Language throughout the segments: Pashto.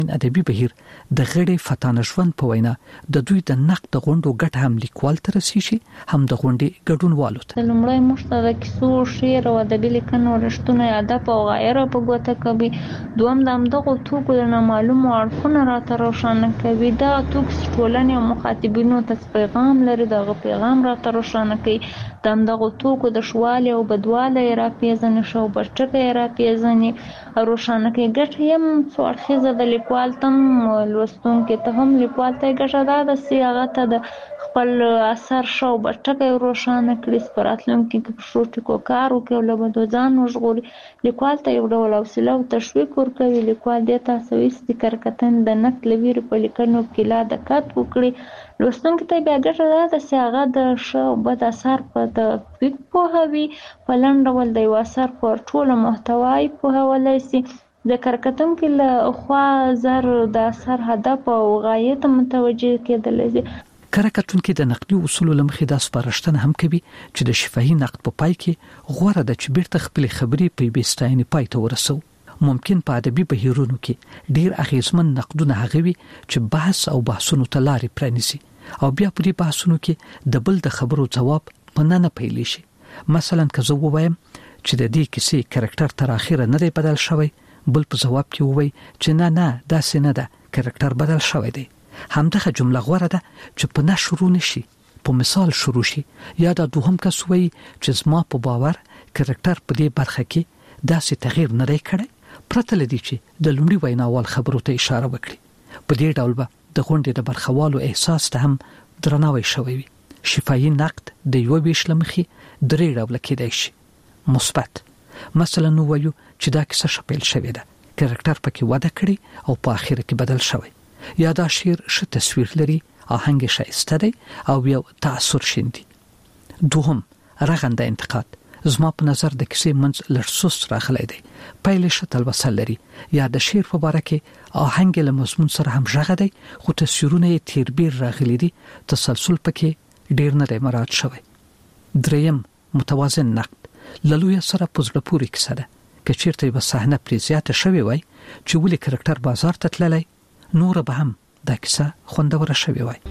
ادبي بهیر د غړي فتانشوند په وینا د دوی د نقد غونډو ګټه هم لیکوال تر رسیږي هم د غونډې ګډونوالو ته. لومړی موږ ته د کیسو شعر او ادبي لیکنو رښتونه ادب او غیره په ګوته کوي. دوم د همدغو توکو د نامعلومو اړخونه راته روښانه کوي. دا توکي ټولنې او مخاطبینو ته پیغام لري، دغه پیغام راته روښانه کوي. د همدغو توکو د شوالي او بدوالی راپېژني، ښه او بد ټکي راپېژني او روښانه کوي. ګټه یې هم څو اړخیزه د لیکوال ته هم لوستونکي ته هم لیکوال ته ګټه دا ده چې هغه ته د خپل اثر ښه او بد ټکی روښانه کړي، په راتلونکي کې په ښو ټکو کار وکړي او له بدو ځان وژغوري. لیکوال ته یو ډول حوصله او تشویق ورکوي. لیکوال دې ته هڅوي چې کارکتنې د نقد له ویرې په لیکنو کې لا دقت وکړي. لوستونکي ته بیا ګټه دا ده چې هغه د ښه او بد اثر په تفکیک پوهوي. په لنډ ډول د یو اثر پر ټوله محتوای پوهولی شي. د کارکتونکي له خوا زر د اثر هدف او غایې ته متوجه کېدلی شي. کارکتونکي د نقدي اصولو له مخې دا سپارښتنه هم کوي چې د شفاهي نقد په پای کې غوره ده چې بیرته خپلې خبرې په یوې ستاینې پای ته ورسو. ممکن په ادبي بهیرونو کې ډیر اغیزمن نقدونه هغه وي چې بحث او بحثونو ته لارې پرانیسي او بیا په دې بحثونو کې د بل د خبرو جواب په نه پیلی شي. مثلا که زه ووایم چې د دې کیسې کریکټر تر اخره نه دی بدل شوی، بل په جواب کې ووي چې نه داسې نه ده، کریکټر بدل شوی دی. همدغه جمله غوره ده چې په نه شروع نشي، په مثال شروع شي. یا دا دوهم کس وایي چې زما په باور کریکټر په دې برخه کې داسې تغییر نه دی کړی، پرته له دې چې د لومړي ویناوال خبرو ته اشاره وکړي. په دې ډول به د غونډې د برخوالو احساس ته هم درناوی شوی وي. شفاهي نقد د یو ویش لمخي درې ډول کېدای شي. مثبت، مثلا نو وایو چې دا کیسه شپیل شوې ده، کریکټر پکې وده کړی او په اخر کې بدل شوی. یا دا شعر ښه تصویر لري، آهنګ ښایسته دی او یو تاثیر شیندي. دوهم، رغنده انتقاد. زما په نظر د کیسې منځ لږ سست راغلی دی، پیل ښه تلوسه لري. یا د شعر په باره کې آهنګ له مضمون سره هم ژغه دی خو تصویرونه یې تیربیر راغلي دي، تسلسل پکې ډیر نه دی مراعات شوی. دریم، متوازن نقد. للوی سره په زړه پورې کیسه ده. که چیرته به صحنه پرې زیاته شوې وای چې ولې کریکټر بازار ته تللی، نور به هم دا کیسه خوندوره شوې وای.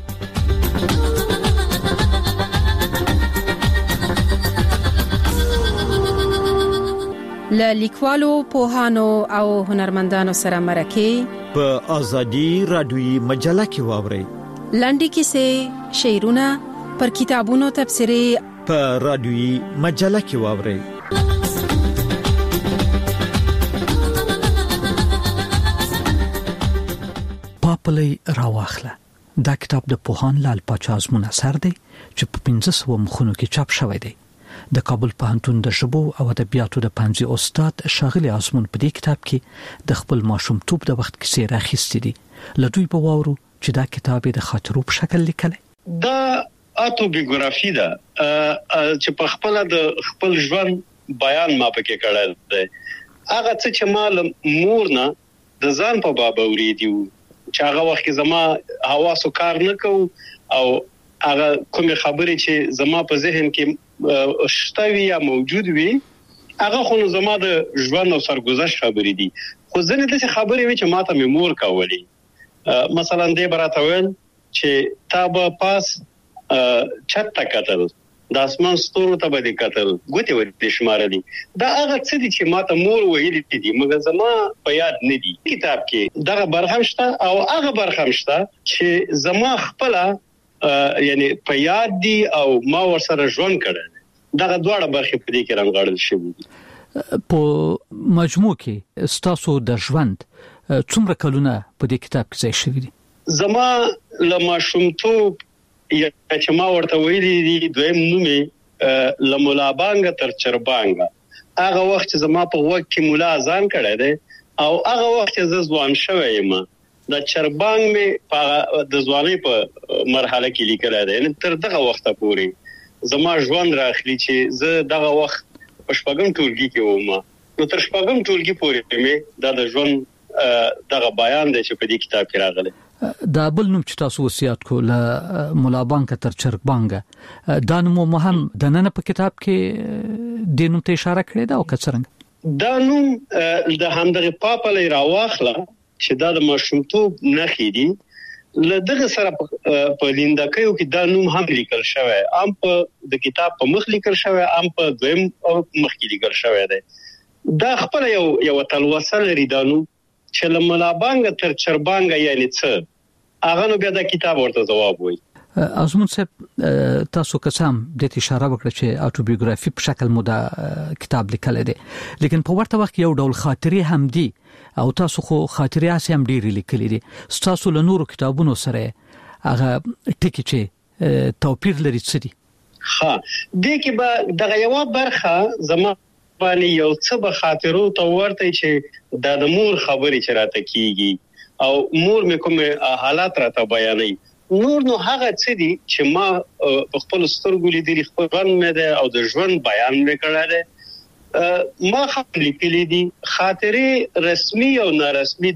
له لیکوالو، پوهانو او هنرمندانو سره مرکه په ازادي رادیوي مجله کې واورئ. لنډې کیسې، شعرونه، پر کتابونو تبصرې په رادیوي مجله کې واورئ. پاپلی راواخله. دا کتاب د پوهان لال پاچا ازمون اثر دی چې په 1500 مخونو کې چاپ شوی دی. د کابل پوهنتون د ژبو او ادبیاتو د پنځه استاد شاغلی ازمون په دې کتاب کې د خپل ماشومتوب د وخت کیسې راخیستې دي. لدوی په واورو چې دا کتاب د خاطرو په شکل لیکلی. دا اتوبیوګرافي ده چې په خپل د خپل ژوند بیان ما پکې کړل دی. هغه څه چې ما مور نه د ځان په باب اوریدو چې هغه وخت کې زما حواسو کار نه کو او هغه کوم خبرې چې زما په ذهن کې شته یا موجود وي هغه خو زما د ژوند او سرګذشت خبرې دي. خو ځنه د خبرې وي چې ماته مور کاولي. مثلا دې براتوین چې تابه پاس چت کتل، د اسمان ستورو ته به کتل، ګوتې ودې شمارلي. دا هغه څه دي چې ماته مور ویلي دي مګر زما په یاد نه دي. کتاب کې دغه برخه شته او هغه برخه شته چې زما خپل یعنی په یاد دي او ما ورسره ژوند کړی. دغه دواړه برخې په دې کې رانغاړل شوي دي. په مجموع کې ستاسو د ژوند څومره کلونه په دې کتاب کې ځای شوي دي؟ زما له ماشومتوب یا چې ما ورته ویلي دي دویم نومې له مولا بانګ تر چربانګ. هغه وخت چې زما په وخت کې مولا اذان کړی دی او هغه وخت چې زه ځوان شوی یم د چربانګ مې په د ځوانۍ په مرحله کې لیکلی دی. یعنې تر دغه وخته پورې زما ژوند راخلي چې زه دغه وخت په شپږم ټولګي کې وم. نو تر شپږم ټولګي پورې مې دا د ژوند دغه بیان دی چې په دې کتاب کې راغلی. دا بل نوم چې تاسو وصیت کو له مولا بانګ تر چربانګ، دا نوم هم د نن په کتاب کې د نوم ته اشاره کړې ده او کڅرنګ دا نوم د همدغه پاپلی راواخله چې دا د ماشومتوب نښې دي لدغه سره په لیندکیو کې دا نوم هم لیکل شوی ام په د کتاب په مخ لیکل شوی ام په دویم مخ کې لیکل شوی دی دا خپل یو تلوسه لري دا نوم چې لملابانګ تر چربانګ یعنی څه هغه نو بیا د کتاب ورته جواب وایي ازمون صاحب تاسو قسم د اشاره وکړه چې اتوبیوګرافي په شکل مو دا کتاب لیکل دي لیکن په ورته وخت یو ډول خاطرې هم دي او تاسو خو خاطرې هم ډېری لیکلي دي تاسو له نورو کتابونو سره هغه ټکی چې توپیر لري څه دي ها د کې به دغه یو برخه زما باندې یو څه به خاطرو ته ورته چې د مور خبرې چې راته کیږي او مور مې کوم حالات راته بیانوي نور نو هغه څه دي چې ما خپل سترګو لیدلي خپل مې ده او د ژوند بیان مې کړی دی ما خپل لیکلي دي خاطرې رسمي او نارسمي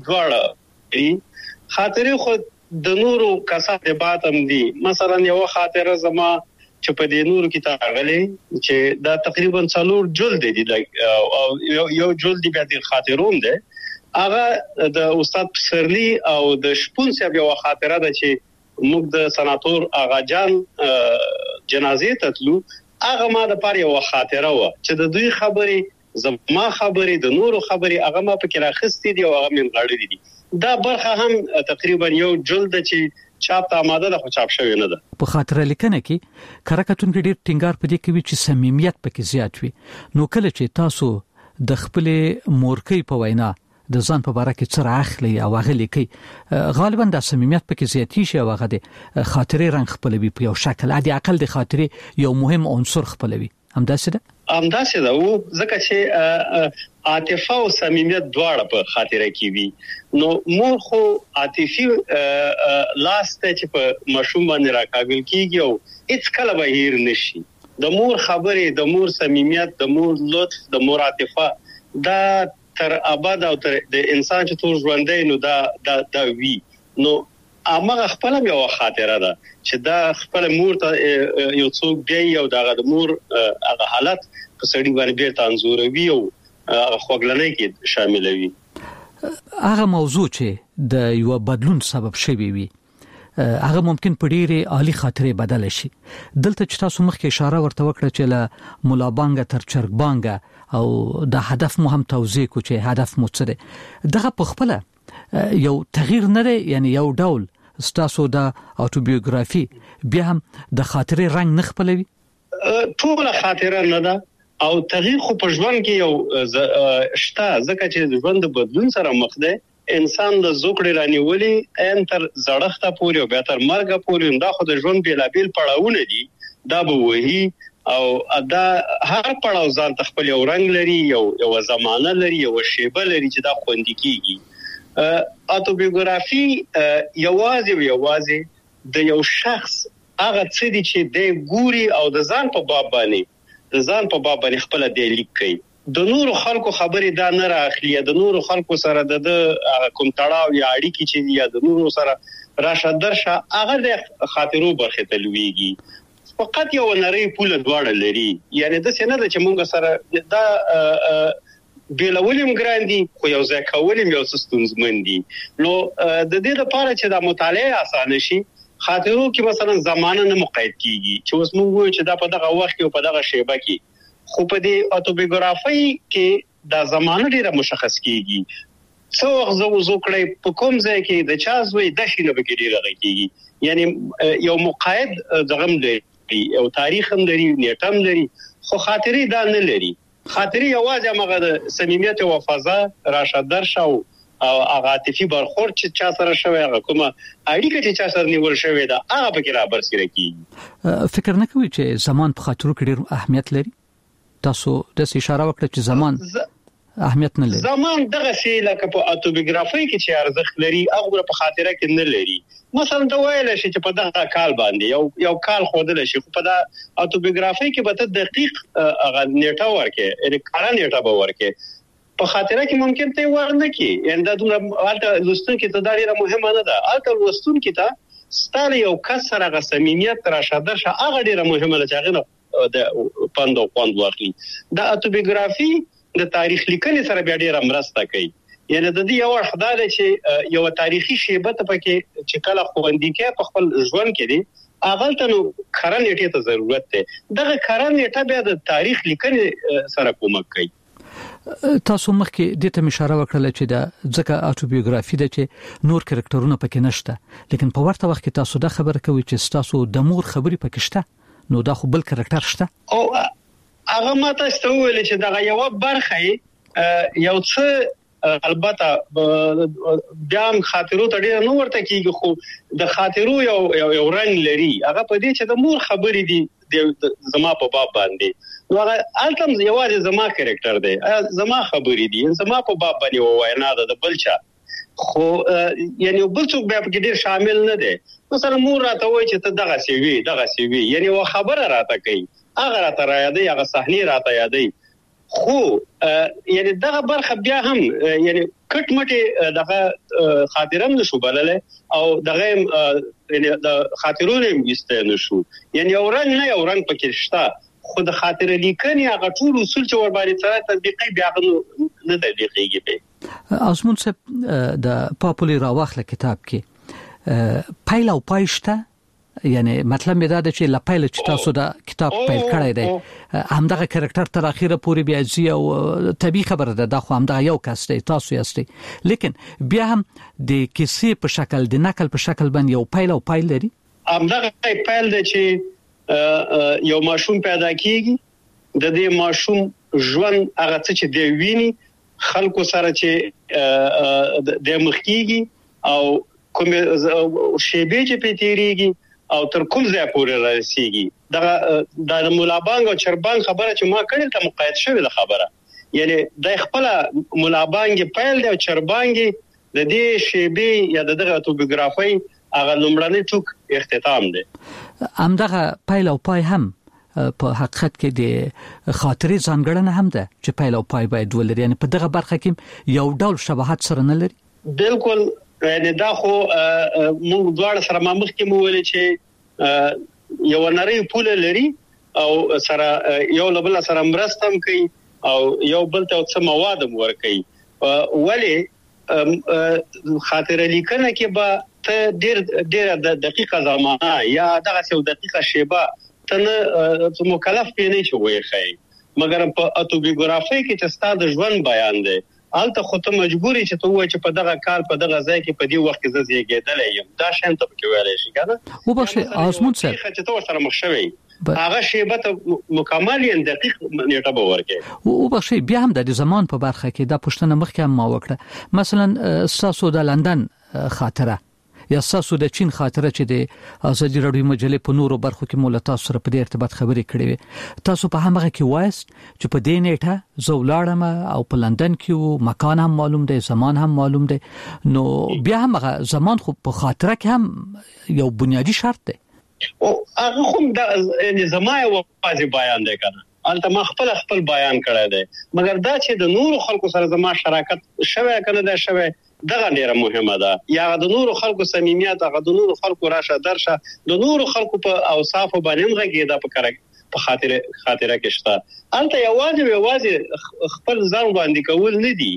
دواړه خاطرې خو د نورو کسانو باتم دي مثلا یو خاطره زما چې په دې نورو کې تاغلي چې دا تقریبا 4 جلد دي او یو جلد بیا د خاطرون ده هغه د استاد پسرلی او د شپون صاحب یو خاطره ده چې موږ د سناتور آغا جان جنازې ته تلو هغه ما د پاره یو خاطره و چې د دوی خبرې زما خبرې د نورو خبرې هغه ما پکې راخستې دي او هغه من غړې دي دا برخه هم تقریبا یو جلد چې چاپ ته آماده ده خو چاپ شوی نه ده په خاطره لیکنه کې کارکتون کې ډېر ټینګار پدې کوي چې صمیمیت پکې زیات وي نو کله چې تاسو د خپل مورکۍ په وینا د ځان په اړه کې څه راخلي او هغه لیکي غالبا د صمیمیت پکې زیاتی شي او هغه د خاطرې رنګ خپلوي په یو شکل عادي عقل د خاطرې یو مهم عنصر خپلوي همداسې ده او ځکه چې عاطفه او صمیمیت دواړه په خاطره کې وي نو مور خو عاطفي لاسته چې په مشوم باندې راکاږل کیږي او هیڅ کله به هیر نشي د مور خبرې د مور صمیمیت د مور لطف د مور عاطفه دا تر ابد او تر د انسان چې ټول ژوندې نو دا وی نو امغه خپل یو خاطره ده چې دا خپل مور ته یو څوک دی او د مور هغه حالت په سړي باندې بیرته انزوروي او خوګلنۍ کې شاملوي هغه موضوع چې د یو بدلون سبب شوی وي هغه ممکن په ډیره عالی خاطرې بدل شي دلته چې تاسو مخکې اشاره ورته وکړه چې له ملابانګ تر چرګبانګ او د هدف مو هم توضیح کو چې هدف مو څه دی دغه په خپل یو تغییر نه دی یعنی یو ډول ستاسو د اتوبیوګرافي بیا هم د خاطرې رنګ نه خپلوي ټول خاطره نه ده او تغییر خو په ژوند کې یو شته ځکه چې ژوند د بدلون سره مخ دی انسان د زوکړې رانیولې ان تر زړښت پورې او به تر مرګ پورې دا خو د ژوند بیلابیل پړاوونه دي دا به وਹੀ او دا هر پړاو ځان خپل یو رنگ لري یو زمانه لري یو شیبه لري چې دا خوندې کیږي اتوبیوګرافي یوازې د یو شخص هغه څه دي چې د ګوري او د ځان په باب باندې خپل د لیک کوي د نورو خلکو خبرې دا نه راخلي د نورو خلکو سره د کوم تړاو یا اړیکې چې یا د نورو سره راشه درشه هغه د خاطرو برخه تلويږي فقط یو نری پوله دواړه لري یعنی د څه نه د چې مونږ سره دا بیلولم ګراندي خو یو ځای کولم یو ستونزمن دي نو د دې لپاره چې دا مطالعه اسانه شي خاطرو کې مثلا زمانه نه مقید کیږي چې اوس موږ وایو چې دا په دغه وخت کې او په دغه شیبه کې خو په دې اتوبیوګرافي کې دا زمانه ډیره مشخص کیږي څو وخت زو کړی په کوم ځای کې د چا زوی د شینه بګیری راغی یعنی یو مقید دغم دی او تاریخ هم لري نیټم لري خو خاطرې دا نه لري خاطرې یوازې هغه د صمیمیت او وفازه راشه درشه او عاطفي برخورد چې چا سره شوی هغه کومه اړیکه چې چا سره نیول شوی دا هغه پکې را برسېره کیږي فکر نه کوي چې زمان په خاطرو کې ډېر اهمیت لري تاسو د اشاره وکړه چې زمان اهمیت نه لري زمان دغه شی لکه په اتوبیوګرافي کې چې ارزښت لري هغه په خاطره کې نه لري مثلا دا وایل شي چې په دغه کال باندې یو کال خودل شي خو په دا اتوبیوګرافي کې به ته دقیق هغه نیټه ورکې یعنی کار نیټه به ورکې په خاطره کې ممکن ته ورنه کې یعنی دا دومره الته لوستون کې ته دا ډیره مهمه نه ده الته لوستون کې ته ستاره یو کسر هغه صمیمیت راشه درشه هغه ډیره مهمه ده چې هغه د پاندو واخلي دا اتوبیوګرافي د تاریخ لیکنې سره بیا ډیره مرسته کوي یعنی د دې یو خدای چې یو تاریخي شیبه ته پکې چې کله خوندې کې په خپل ژوند کې دي اول ته نو کارن نیټه ته ضرورت ده دغه کارن نیټه بیا د تاریخ لیکنې سره کومک کوي. تاسو مخکې د ته اشاره وکړه چې د ځکه اټوبیوګرافي ده چې نور کریکټرونه پکې نشته لیکن په ورته وخت کې تاسو دا خبره کوي چې تاسو د مور خبرې پکې شته نو دا خو بل کریکټر شته او هغه ماته ستوول چې دغه یو برخه یو څه البته بیا هم خاطرو ته ډیر نو ورته کیږي خو د خاطرو یو رنگ لري هغه په دې چې د مور خبرې دي زما په باب باندې نو هغه التم یوازې زما کریکټر دی زما خبرې دي زما په باب باندې واینا د بلچا خو یعنی بل څوک به په ډیر شامل نه دي مثلا مور راته وایي چې ته دغه سی وی یعنی و خبره راته کوي هغه راته را یادي هغه صحنه راته یادي خو یعنی دغه برخه بیا هم یعنی کټ مټه دغه خاطرم نشو بلله او دغه یعنی د خاطرونو مست نشو یعنی اورنګ پکې شته خو د خاطر لیکنې هغه ټول اصول چې ور باندې سره تطبیقي بیا نه تطبیقيږي به ازمون صاحب د پاپولي راوخله کتاب کې پایل او پایشته یعنی مطلب می دا چې لپایل چې تاسو دا کتاب پیل کړی دی همدغه کریکټر تر اخیره پورې بیا زی او طبيعي خبره ده خو همدغه یو کس دی تاسو یاستئ لیکن بیا هم د کیسې په شکل د نقل په شکل باندې یو پیل او پایل لري همدغه پیل دی چې یو ماشوم پیدا کیږي د دې ماشوم ژوند هغه څه چې دی ویني خلکو سره چې د مخکیږي او کوم شیبه چې پیتیریږي او تر کوم ځای پورې رسیږي دا د مولابانګ او چربانګ خبره چې ما کړل ته مقاید شوی د خبره یعنی د خپل مولابانګ پیل دی او چربانګ د دې شیبه یا دغه اټوبیوګرافي هغه لومړنی ټوک اختتام دی همدغه پیل او پای هم په حقیقت کې د خاطرې ځانګړنه هم ده چې پیل او پای باید ولري یعنی په دغه برخه کې یو ډول شباهت سره نه لري بالکل یعنی دا خو موږ دواړه سره مخ کې مو ویل چې یو نری پول لري او سره یو بل سره مرستم کوي او یو بل ته څه مواد ور کوي ولی خاطر لیکنه کې به ته ډیر دقیقه زمانه یا دغه څو دقیقه شیبه ته مکلف پېنې شو وایي مګر په اټوبیوګرافي کې چې ستاسو ژوند بیان دی الته خو ته مجبورې چې ته وای چې په دغه کال په دغه ځای کې په دې وخت کې زیږیدل یم دا شان ته کې ویلې شي کنه و بخښه ازمون صاحب چې ته سره مخ شوی هغه شیبه ته مکمل یا دقیق نیټه به ورکې و بخښه بیا هم د زمان په برخه کې دا پښتنه مخکې هم ما وکړه مثلا تاسو د لندن خاطره یا تاسو د چین خاطره چې د ازادي راډیو مجلې په نورو برخو کې مولتا سره په دې ارتباط خبرې کړې وي تاسو په هغه کې وایست چې په دې نیټه زولاړم او په لندن کې مکان هم معلوم دی زمان هم معلوم دی نو بیا هم هغه زمان خو په خاطره کې هم یو بنیادی شرط دی او هغه هم د زمای واځي بیان دی کنه البته ما خپل بیان کړی دی مګر دا چې د نورو خلکو سره زما شراکت شوه کنه دا شوه دغه ډیره مهمه ده یا د نورو خلکو صمیمیت هغه د نورو خلکو راشه درشه د نورو خلکو په اوصاف باندې غږی دا په خاطره کې شته البته یوازې خپل ځان باندې کول نه دي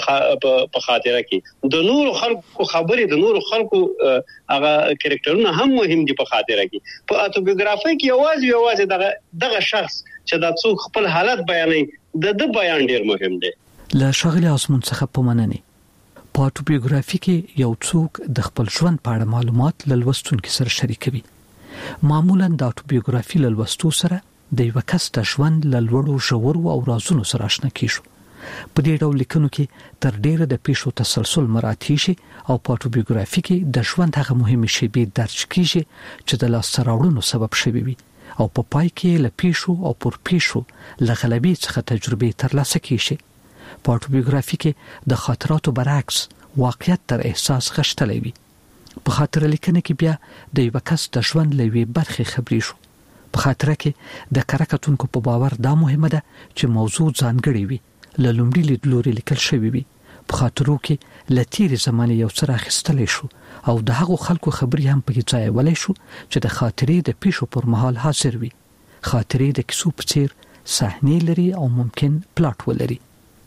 په خاطره کې د نورو خلکو خبرې د نورو خلکو هغه کریکټرونه هم مهم دي په خاطره کې په اټوبیوګرافي کې یوازې دغه شخص چې د څوک خپل حالت بیانوي د بیان ډیر مهم دی له شغله اسمن څخه په مننه په اټوبیوګرافي کې یو څوک د خپل ژوند په اړه معلومات لوستونکو سره شریکوي معمولا د اټوبیوګرافي لوستو سره د یو کس د ژوند لوړو ژورو او رازونو سره آشنا کیږو په دې ډول لیکنو کې تر ډیره د پیښو تسلسل مراعات شي او په اټوبیوګرافي کې د ژوند هغه مهمه شیبې درج کیږي چې د لاس راوړلو سبب شوي وي او په پای کې له پیښو او پر پیښو لغلبي څخه تجربه ترلاسه کیږي په اټوبیوګرافي کې د خاطراتو برعکس واقعیت تر احساس غشتلی وي په خاطر لیکنه کې بیا د یو کس د ژوند لوي برخه خبري شو په خاطر کې د کارکتونکو په باور دا مهمه ده چې موضوع ځانګړی وي لومړی لیدلوري لیکل شوی وي په خاطرو کې لتیری زمانه یو څه راخستلی شو او د هغو خلکو خبري هم پکې ځای ولې شو چې د خاطرې د پیښو پر مهال حاضر وي خاطرې د کیسو په څیر صحنې لري او ممکن پلاټ ولري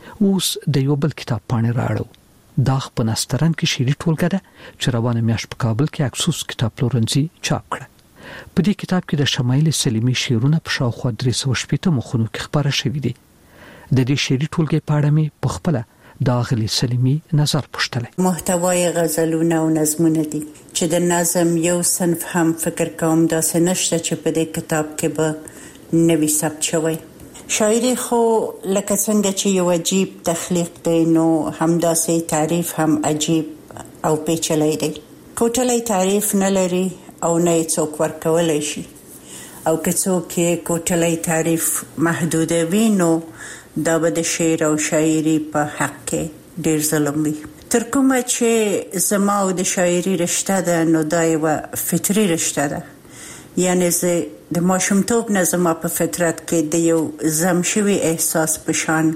اوس د یو بل کتاب پاڼې راړو دا په نسترن کې شيري ټولګه ده چې روانه میاشت په کابل کې اکسوس کتاب پلورنځي چاپ کړه. په دې کتاب کې د شمایل سلیمی شعرونه په شاوخوا 380 مخونو کې خبره شوې دي. د دې شعري ټولګې په اړه مې په خپل د اغلی سلیمی نظر پوښتلی. محتوای غزلونه او نظمونه دي چې د نظم یو صنف هم فکر کوم داسې نشته چې په دې کتاب کې به نوی ثبت شوی. شاعري خو لکه څنګه چې یو عجیب تخلیق دی نو همداسې تعریف هم عجیب او پیچلی دی. کوټلی تعریف نه لري او نه څوک ورکولای شي او که څوک یې کوټلی تعریف محدودوي نو دا به د شعر او شاعري په حق کې ډیر ظلم وي. تر کومه چې زما او د شاعري رشته ده نو دا یو فطري رشته ده، یعنی زه د ماشومتوب نه زما په فطرت کې د یو زم شوي احساس په شان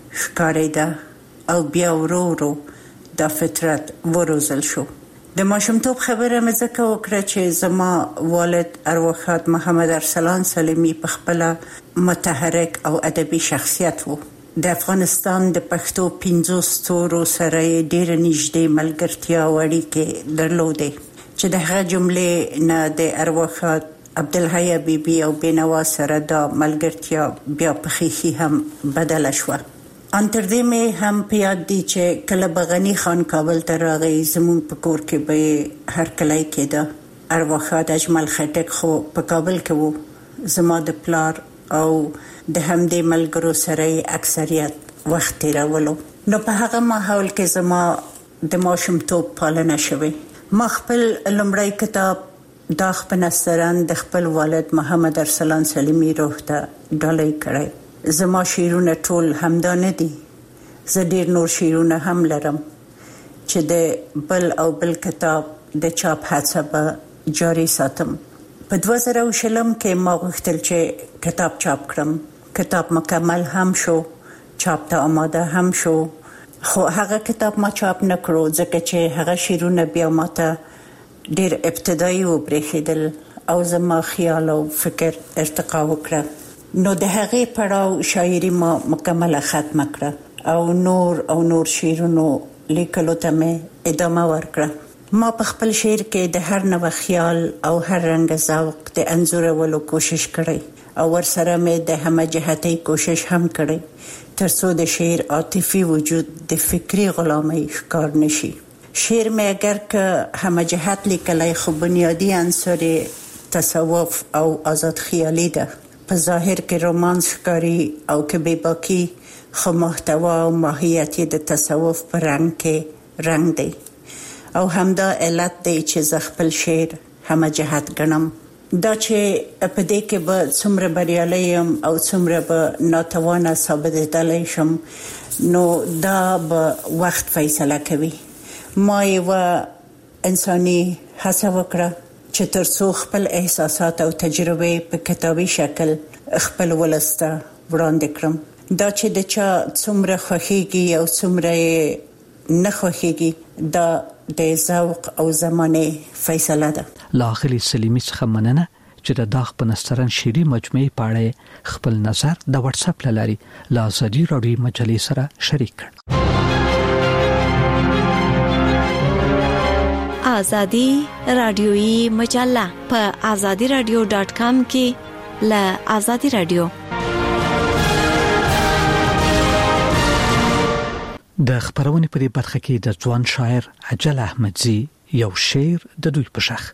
ښکارېده او بیا ورو ورو دا فطرت وروزل شو. د ماشومتوب خبره مې ځکه وکړه چې زما والد ارواښاد محمد ارسلان سلیمی په خپله متحرک او ادبي شخصیت وو. د افغانستان د پښتو 15 ستورو سره یې ډېره نږدې ملګرتیا او اړیکې درلودې چې د هغه جملې نه د ارواښاد عبدالحی بیبي او بینوا سره دا ملګرتیا بیا په خیخي هم بدله شوه. ان تر دې مې هم په یاد دي چې کله به غني خان کابل ته راغی زموږ په کور کې به هر کلی کېده. ارواښاد اجمل خټک خو په کابل کې وو، زما د پلار او د همدې ملګرو سره اکثریت وخت تیرولو. نو په هغه ماحول کې زما د ماشومتوب پالنه شوې. ما خپل لومړی کتاب داغ په نسترن د خپل والد محمد ارسلان سلیمی روح ته ډالۍ کړی. زما شعرونه ټول همدا نه دي، زه ډیر نور شعرونه هم لرم چې د بل او بل کتاب د چاپ هڅه به جاری ساتم. په 2020 کې ما غوښتل چې کتاب چاپ کړم. کتاب مکمل هم شو، چاپ ته آماده هم شو، خو هغه کتاب ما چاپ نه کړو ځکه چې هغه شعرونه بیا ماته ډیر ابتدایي وبرېښېدل او زما خیال او فکر ارتقا وکړه. نو د هغې پړاو شاعري ما مکمله ختمه کړه او نور شعرونو لیکلو ته مې ادامه ورکړه. ما په خپل شعر کې د هر نوع خیال او هر رنګ ذوق د انځورولو کوشش کړی او ورسره مې د همجهتۍ کوشش هم کړی ترڅو د شعر عاطفي وجود د فکری غلامۍ ښکار نشي. شعر مې اگر که همجهت لیکلی خو بنیادی عنصر تصوف او آزاد خیالي ده. په ظاهر کې رومانس ښکاري او که بېباکي خو محتوا او ماهیت د تصوف په رنګ کې رنګ دی او همدا علت دی چې زه خپل شعر همجهت ګڼم. دا چې په دې کې به څومره بریالی یم او څومره به ناتوانه ثابتېدلی شم نو دا به وخت فیصله کوي. ما یوه انساني هڅه وکړه چې ترڅو خپل احساسات او تجربې په کتابي شکل خپل ولس ته وړاندې کړم. دا چې د چا څومره خوښیږي او څومره نه خوښیږي دا د ذوق او زمانه فیصله ده. لاغلی سلیمی څخه مننه چې د داغ په نسترن شعري مجموعې په اړه خپل نظر د واتس اپ لاري لا ازادي راډیو مجلې سره شریک کړ. ازادي رادیویی مجله په azadiradio.com کې ل ازادي رادیو د خبرونې په دې برخه کې د ځوان شاعر اجل احمدزي یو شعر د دوی په شخ.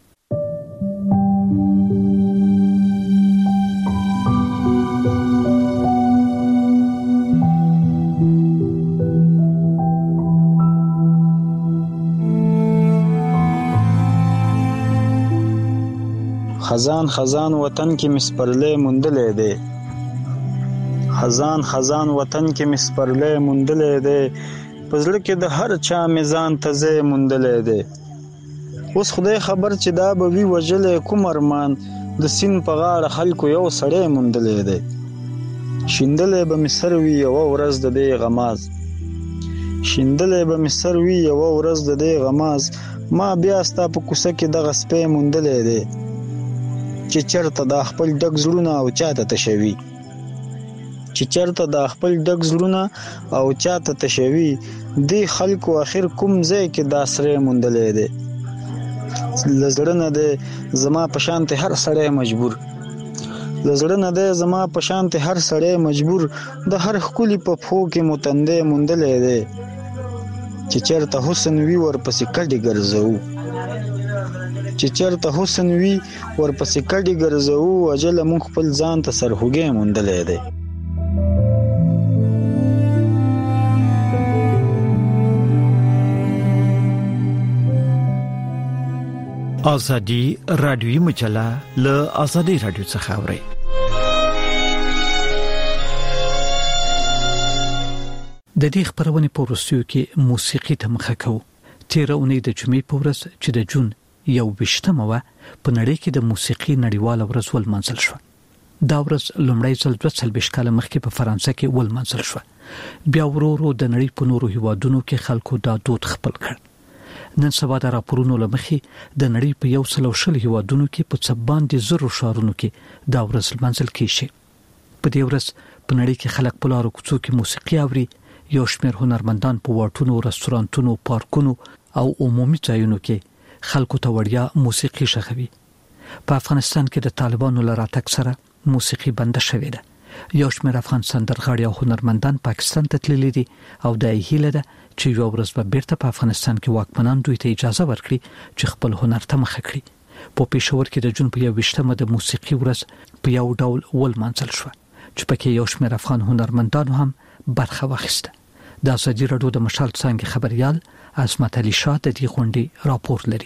خزان خزان وطن کې مسپرلې مندلې ده، خزان خزان وطن کې مسپرلې مندلې ده، پزړه کې د هر چا میزان تزه مندلې ده. اوس خدای خبر چې دا به وی وجلې کوم ارمان د سین په غاړه خلکو یو سړی مندلې ده. شیندلې به مصر وی یو ورځ د دې غماز، شیندلې به مصر وی یو ورځ د دې غماز، ما بیا ستا په کوڅه کې د غسپې مندلې ده چې چرته د خپل ډک زړونه او چاته تشوي. چې چرته د خپل ډک زړونه او چاته تشوي دی خلکو اخر کوم ځای کې دا سره موندلې ده لزړه نه ده زما په شانته هر سړی مجبور لزړه نه ده زما په شانته هر سړی مجبور د هر خولي په پخو کې متندې موندلې ده چې چرته حسن وی ورپسې کډي ګرځو چې چرته حسن وی ورپسې کډي ګرځو اجل مونږ خپل ځان ته سرهوګې موندلې ده ازادي رادیوي مجله له ازادي رادیو څخه اوري. د دې خبرونه په وروستیو کې موسیقي ته مخه کوو. تیرونی د جمعې په ورځ چې د جون 21مه و په نړۍ کې د موسیقي نړیواله ورځ ولمانځل شو. دا ورځ لومړی ځل 22 کال مخکې په فرانسه کې ولمانځل شو. بیا ورو د نړۍ په نورو هیوادونو کې خلکو دا دود خپل کړ. نن سبا د راپورونو لمخې د نړۍ په 100 هیوادونو کې په څبان دي زرو شهرونو کې دا ورځ لمانځل کیږي. په دې ورځ په نړۍ کې خلک په لارو کوڅو کې موسیقي اوري. یو شمېر هنرمندان په واټونو، رستورانتونو، پارکونو او عمومي ځایونو کې خلکو ته وړیا موسیقي شخوي. په افغانستان کې د طالبانو لراتک سره موسیقي بند شوې ده. یو شمېر افغان سندرغاړي او هنرمندان پاکستان ته تللي دي او د هیله ده چې یو ورځ به بیرته په افغانستان کې واکمنان دوی ته اجازه ورکړي چې خپل هنر ته مخه کړي. په پېښور کې د جون په 21مه د موسیقي ورځ په یو ډول ولمانځل شو چې پکې یو شمېر افغان هنرمندانو هم برخه واخیسته. د ازادي رادیو د مشال څنګه خبريال عصمت علي شاه د دې غونډې راپور لري.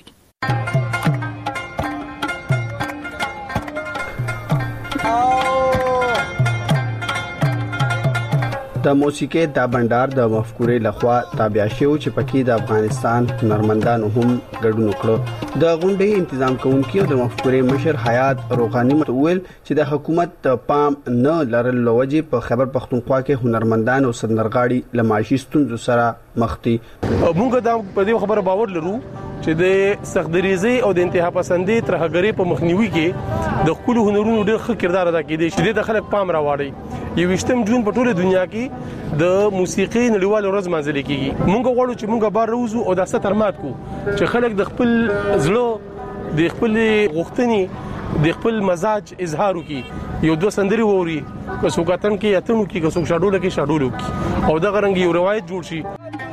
د موسیقي د بندر د مفکورې لخوا تابع شو چې پکې د افغانستان هنرمندانو هم ګډون وکړ. د غونډې تنظیم کوونکي د مفکورې مشر حیات روغانی متول چې د حکومت ته پام نه لرل لوجې په خیبر پختونخوا کې هنرمندان او سندرغاړي لماشي ستونزو سره مخ دي. موږ دا په دې خبره باور لرو چې د سختدریزي او د انتها پسندي ترهګری په مخنیوي کې د خپل هنرونو ډېر ښه کردار ادا کړي چې د خلک پام راوړي. 21 جون په ټوله دنیا کې د موسیقي نړیواله ورځ مانځل کیږي. موږ غواړو چې موږ بار روزو او د ستر مات کو چې خلک د خپل زړه د خپل غوښتنې د خپل مزاج اظهار وکړي. یو دوه سندري ووري که څوکاتن کې اتنو کې که څوک شاډول کې شاډول وکړي او دا غرنګ یو روایت جوړ شي.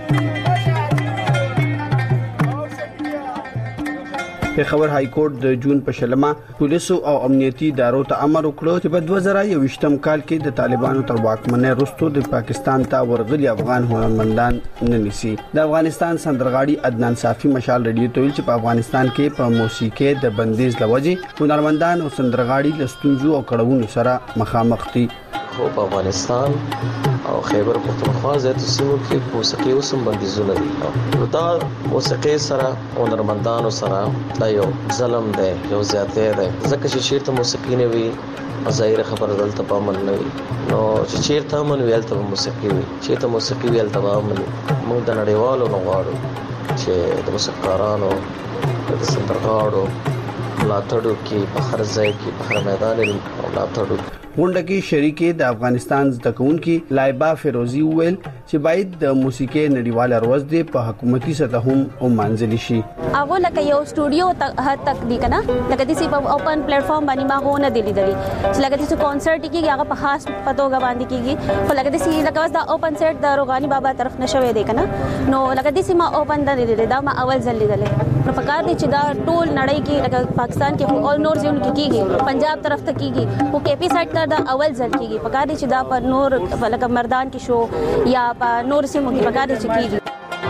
پیښور های کورټ د جون په شلمه پولیسو او امنیتي ادارو ته امر وکړ چې په 2021م کال کې د طالبانو تر واکمنۍ وروسته د پاکستان ته ورغلي افغان هنرمندان نه نيسي. د افغانستان سندرغاړي عدنان صافي مشال رادیو ته ویل چې په افغانستان کې په موسیقي د بندیز لوجې هنرمندان او سندرغاړي له ستونزو او کړهونو سره مخامخ دي. خو په افغانستان او خیبر پختونخوا زیاتو سیمو کې موسیقي اوسم بندیزونه دي. نو دا موسیقي سره هنرمندانو سره دا یو ظلم دی، یو زیاتې دی. ځکه چې چیرته موسیقي نه وي ظاهر خبره دلته په امن نه وي. نو چې چیرته امن وي هلته موسیقي وي، چیرته موسیقي وي هلته امن وي. موږ د نړیوالو نه غواړو چې د موسیقارانو د سندرغاړو ملاتړ کې په هر ځای کې په هر میدان کې ملاتړ. غونډه کې شریکې د افغانستان زدهکونکي لایبا فیروزی ویل چې باید د موسیقي نړیواله ورځ د په حکومتي سطح هم ومانځل شي. هغه لکه یو سټوډیو هر تک دی کنه لکه د سی په اوپن پلیټ فارم باندې ما هو نه دی لیدلی چې لکه د سی کانسرت کیږي هغه په خاص پتوګه باندې کیږي خو لکه د سی لکه دا اوپن سیټ د روغانی بابا طرف نشوي دی کنه نو لکه د سی ما اوپن د لیدل دا ما اول ځل لیدل نو فکر دي چې دا ټول نړۍ کې لکه پاکستان کې اول نور ځون کې کیږي پنجاب طرف ته کیږي خو کې پی سیټ دا اول ځل کیږي فکر دي چې دا پر نور لکه مردان کې شو یا په نور سیمو کې فکر دي چې کیږي.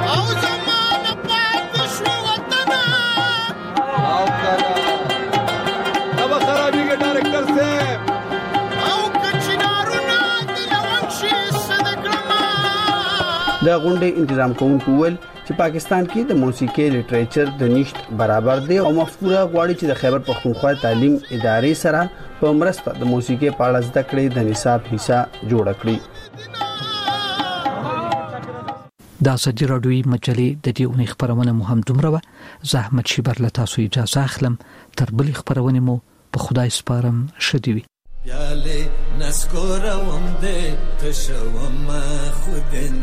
د غونډې تنظیم کوونکو ویل چې پاکستان کې د موسیقي لټریچر د نشټ برابر دی او مفکوره غواړي چې د خیبر پختونخوا تعلیم ادارې سره په مرسته د موسیقي په اړه زده کړې د نصاب حصہ جوړ کړي. د ازادي رادیوي مجلې د دې اونۍ خبرونه مو هم دومره وه. زحمت شي بر له تاسو اجازه اخلم. تر بلې خبرونه مو په خدای سپارم. شدي وي. پیاله نسکورم ده تشوم خودن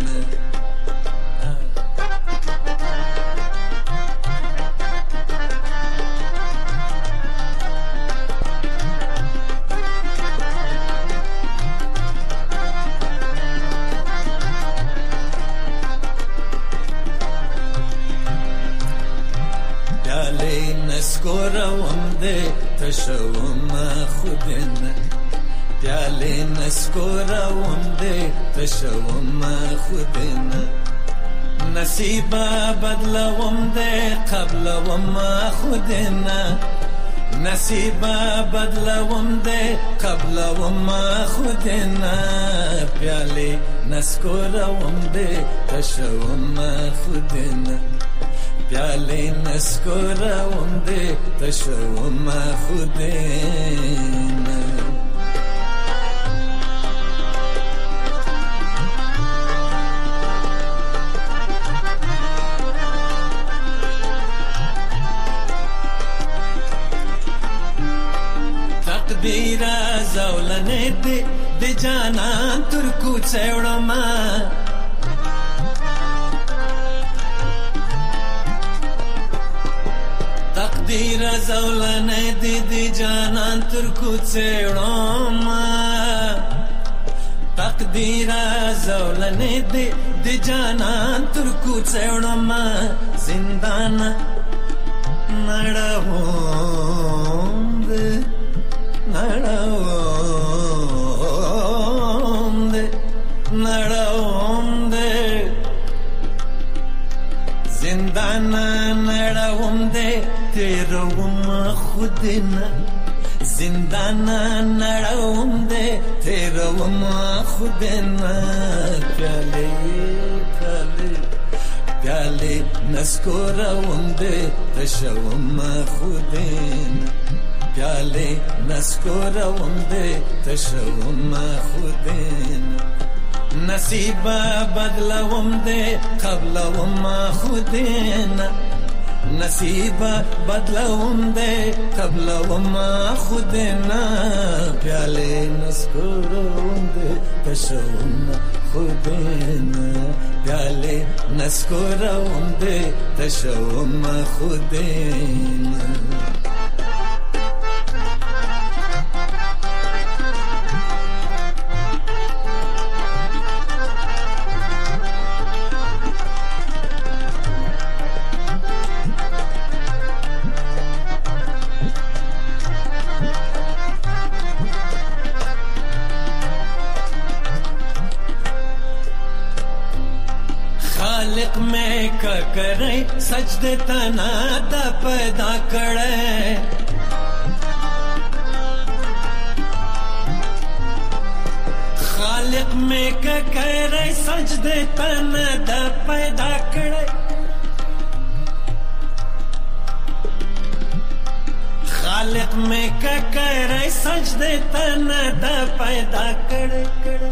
نسکورم ده تشوم خودن پیاله نسکورم ده تشوم خودن نصیبا بدلوم ده قبلوم خودن نصیبا بدلوم ده قبلوم خودن پیاله نسکورم ده تشوم خودن پیاله نسکورم ده تشوم خودن تقدیر زولنه ده جانان ترکو چوڑم تقدیر زولنه دی جانان ترکو چوڑم تقدیر زولنه دی جانان ترکو چوڑم زندان نڑاوم ده نڑاوم ده زندان نڑاوم ده تیروم خودنا زندان نڑاوم ده تیروم خودنا پیاله پیاله پیاله نسکورم ده تشوم خودنا پیاله نسکورم ده تشوم خودنا نصیبا بدلوم ده قبلوم خودنا نصیبا بدلوم ده قبلوم خودنا پیاله نسکورم ده تشوم خودنا پیاله نسکورم ده تشوم خودنا خالق میں کا کرے سجدے تنا دا پیدا کرے خالق میں کا کرے سجدے تنا دا پیدا کرے خالق میں کا کرے سجدے تنا دا پیدا کرے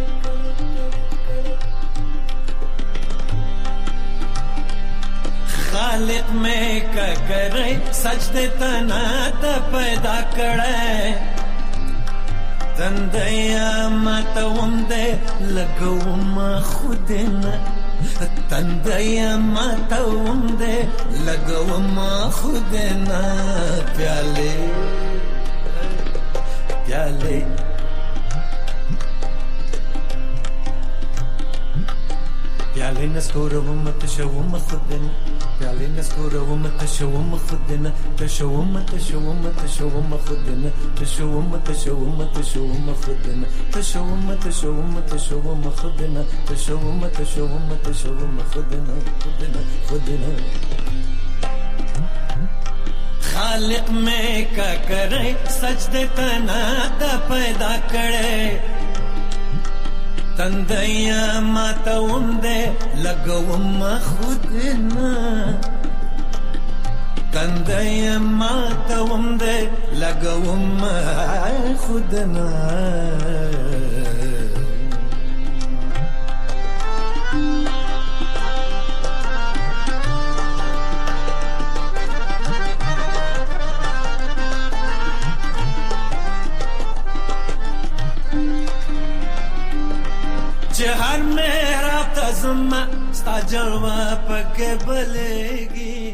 خالق میں کا کرے سجدے تنا دا پیدا کرے تندیا ماتوم دے لگوم خودنا تندیا ماتوم دے لگوم خودنا پیالے پیالے پیالے نسکورم تشوم خودنا پیاله نسکورم تشوم خودنا تشوم تشوم تشوم خودنا تشوم تشوم تشوم خودنا تشوم تشوم تشوم خودنا تشوم تشوم تشوم خودنا خودنا خودنا خالق میں کا کرے سجدے تنا دا پیدا کرے تندیا ماتوم دے لگوم خودنا تندیا ماتوم دے لگوم خودنا अम्मा स्ता जलवा पके बलेगी